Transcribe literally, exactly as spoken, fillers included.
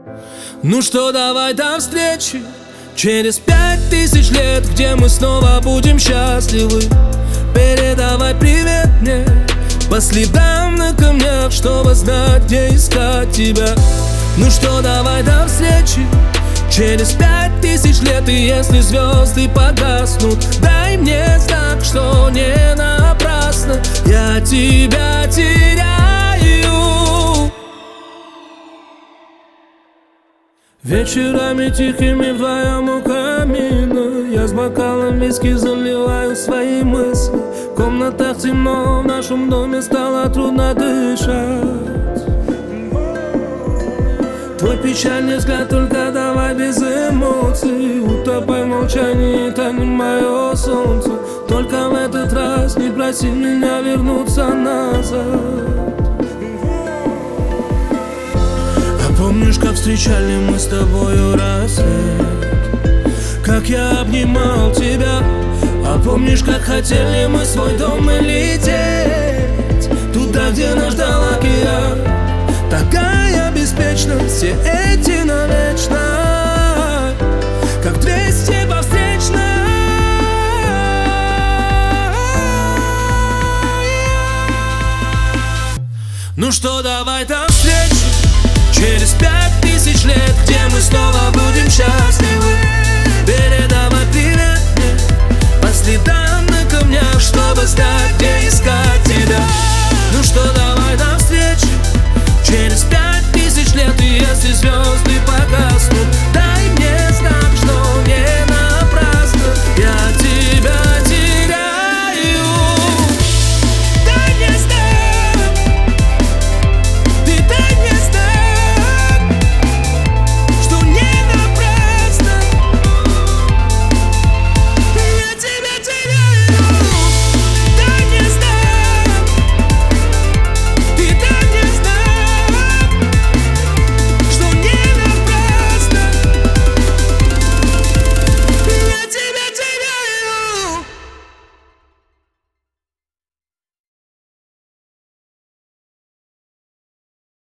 Ну что, давай до встречи через пять тысяч лет, где мы снова будем счастливы. Передавай привет мне по следам на камнях, чтобы знать, где искать тебя. Ну что, давай до встречи через пять тысяч лет, и если звезды погаснут, дай мне знак, что не напрасно я тебя теряю. Вечерами тихими вдвоем у камина я с бокалом виски заливаю свои мысли. В комнатах темно, в нашем доме стало трудно дышать. Твой печальный взгляд, только давай без эмоций. Утопай в молчании, это не мое солнце. Только в этот раз не проси меня вернуться назад. Помнишь, как встречали мы с тобою рассвет, как я обнимал тебя? А помнишь, как хотели мы свой дом и лететь туда, где нас ждал океан? Такая беспечность, все эти навечно, как двести по встречной. Ну что, давай до встречи